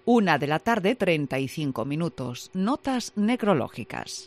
1:35 p.m. Notas necrológicas.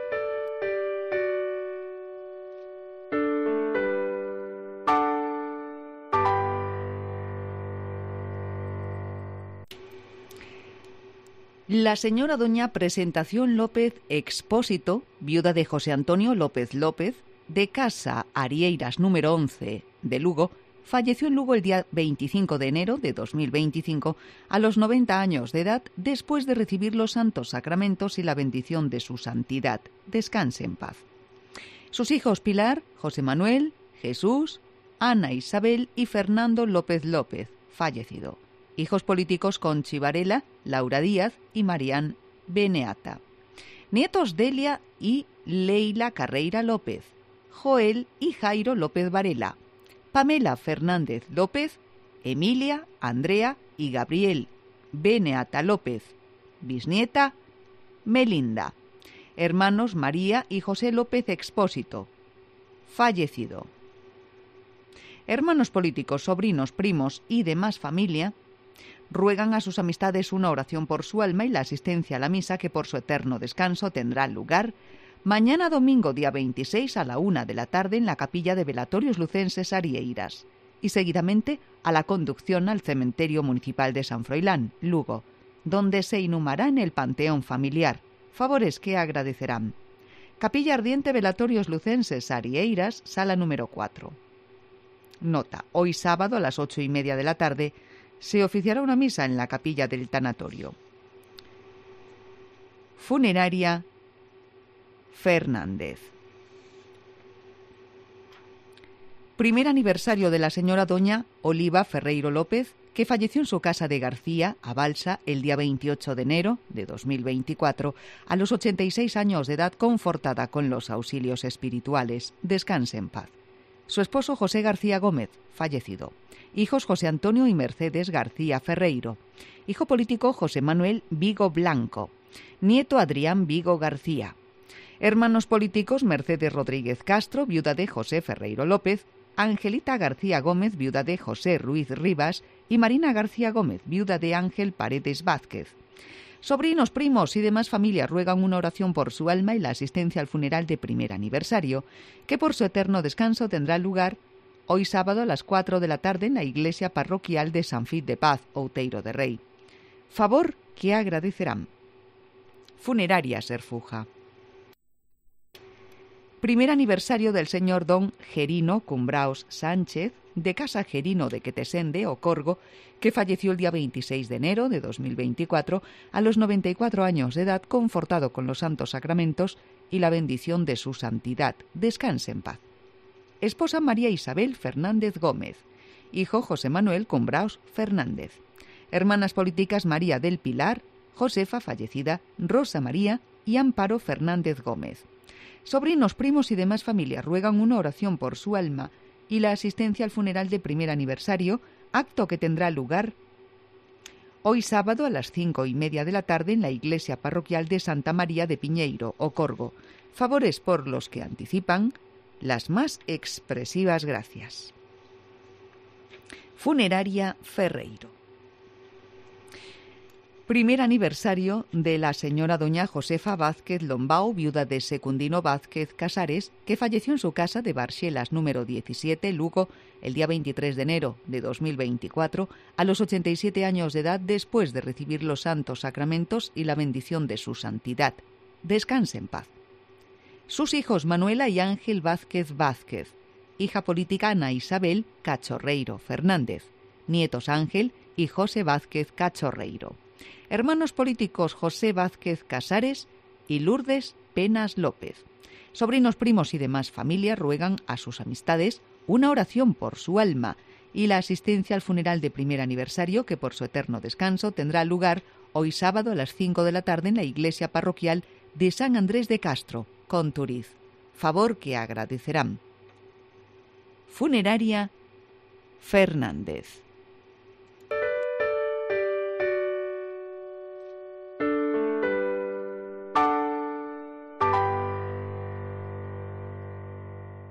La señora doña Presentación López Expósito, viuda de José Antonio López López, de Casa Arieiras número 11 de Lugo, falleció en Lugo el día 25 de enero de 2025 a los 90 años de edad después de recibir los santos sacramentos y la bendición de su santidad. Descanse en paz. Sus hijos Pilar, José Manuel, Jesús, Ana Isabel y Fernando López López, fallecido. Hijos políticos Conchi Varela, Laura Díaz y Marián Beneata. Nietos Delia y Leila Carreira López, Joel y Jairo López Varela, Pamela Fernández López, Emilia, Andrea y Gabriel Beneata López, bisnieta Melinda. Hermanos María y José López Expósito, fallecido. Hermanos políticos, sobrinos, primos y demás familia ruegan a sus amistades una oración por su alma y la asistencia a la misa que por su eterno descanso tendrá lugar mañana domingo día 26 a la 1 p.m. en la capilla de Velatorios Lucenses Arieiras y seguidamente a la conducción al cementerio municipal de San Froilán, Lugo, donde se inhumará en el panteón familiar, favores que agradecerán. Capilla Ardiente Velatorios Lucenses Arieiras, sala número 4. Nota: hoy sábado a las 8:30 p.m. se oficiará una misa en la capilla del tanatorio. Funeraria Fernández. Primer aniversario de la señora doña Oliva Ferreiro López, que falleció en su casa de García, a Balsa, el día 28 de enero de 2024, a los 86 años de edad, confortada con los auxilios espirituales. Descanse en paz. Su esposo José García Gómez, fallecido. Hijos José Antonio y Mercedes García Ferreiro. Hijo político José Manuel Vigo Blanco. Nieto Adrián Vigo García. Hermanos políticos Mercedes Rodríguez Castro, viuda de José Ferreiro López, Angelita García Gómez, viuda de José Ruiz Rivas, y Marina García Gómez, viuda de Ángel Paredes Vázquez. Sobrinos, primos y demás familias ruegan una oración por su alma y la asistencia al funeral de primer aniversario, que por su eterno descanso tendrá lugar hoy sábado a las 4 p.m. en la iglesia parroquial de San Fid de Paz, Outeiro de Rei. Favor que agradecerán. Funeraria Serfuja. Primer aniversario del señor don Gerino Cumbraos Sánchez, de Casa Gerino de Quetesende, Ocorgo, que falleció el día 26 de enero de 2024 a los 94 años de edad, confortado con los santos sacramentos y la bendición de su santidad. Descanse en paz. Esposa María Isabel Fernández Gómez. Hijo José Manuel Cumbraos Fernández. Hermanas políticas María del Pilar, Josefa, fallecida, Rosa María y Amparo Fernández Gómez. Sobrinos, primos y demás familias ruegan una oración por su alma y la asistencia al funeral de primer aniversario, acto que tendrá lugar hoy sábado a las 5:30 p.m. en la iglesia parroquial de Santa María de Piñeiro, Ocorgo. Favores por los que anticipan las más expresivas gracias. Funeraria Ferreiro. Primer aniversario de la señora doña Josefa Vázquez Lombao, viuda de Secundino Vázquez Casares, que falleció en su casa de Barxelas número 17, Lugo, el día 23 de enero de 2024, a los 87 años de edad, después de recibir los santos sacramentos y la bendición de su santidad. Descanse en paz. Sus hijos Manuela y Ángel Vázquez Vázquez, hija política Ana Isabel Cachorreiro Fernández, nietos Ángel y José Vázquez Cachorreiro. Hermanos políticos José Vázquez Casares y Lourdes Penas López. Sobrinos, primos y demás familias ruegan a sus amistades una oración por su alma y la asistencia al funeral de primer aniversario que por su eterno descanso tendrá lugar hoy sábado a las 5 p.m. en la iglesia parroquial de San Andrés de Castro, Conturiz. Favor que agradecerán. Funeraria Fernández.